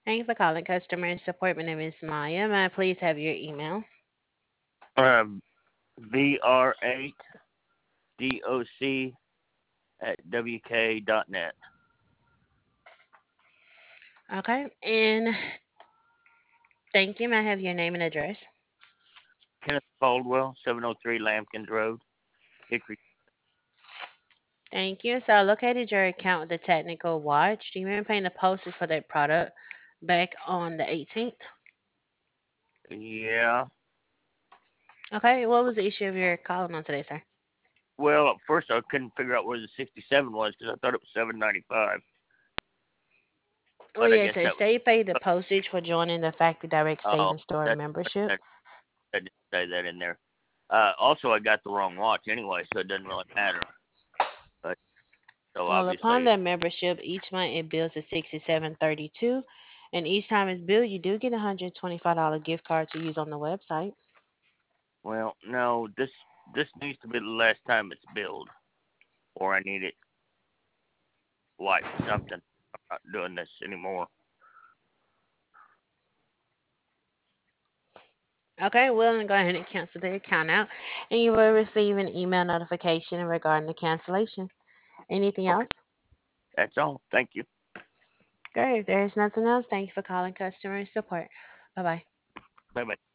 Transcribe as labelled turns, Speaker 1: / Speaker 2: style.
Speaker 1: Thank you for calling customer support. My name is Maya. May I please have your email?
Speaker 2: VR8DOC@WK.net.
Speaker 1: Okay. And thank you. May I have your name and address?
Speaker 2: Kenneth Caldwell, 703 Lambkins Road, Hickory.
Speaker 1: Thank you. So I located your account with the technical watch. Do you remember paying the postage for that product back on the 18th?
Speaker 2: Yeah.
Speaker 1: Okay. What was the issue of your calling on today, sir?
Speaker 2: Well, at first I couldn't figure out where the 67 was because I thought it was 795,
Speaker 1: Well,
Speaker 2: but I
Speaker 1: yes,
Speaker 2: guess
Speaker 1: sir.
Speaker 2: that was.
Speaker 1: Say you paid the postage for joining the Factory Direct Save
Speaker 2: Oh,
Speaker 1: and Store
Speaker 2: that
Speaker 1: membership.
Speaker 2: that I didn't say that in there. Also, I got the wrong watch anyway, so it doesn't really matter. But so
Speaker 1: Well, upon
Speaker 2: obviously,
Speaker 1: that membership, each month it bills at 67.32, and each time it's billed, you do get a $125 gift card to use on the website.
Speaker 2: well, no, this needs to be the last time it's billed, or I need it wiped. Something. I'm not doing this anymore.
Speaker 1: Okay, well, then go ahead and cancel the account out, and you will receive an email notification regarding the cancellation. Anything
Speaker 2: Okay,
Speaker 1: else?
Speaker 2: that's all. Thank you.
Speaker 1: Great. If there is nothing else, thank you for calling customer support. Bye bye.
Speaker 2: Bye bye.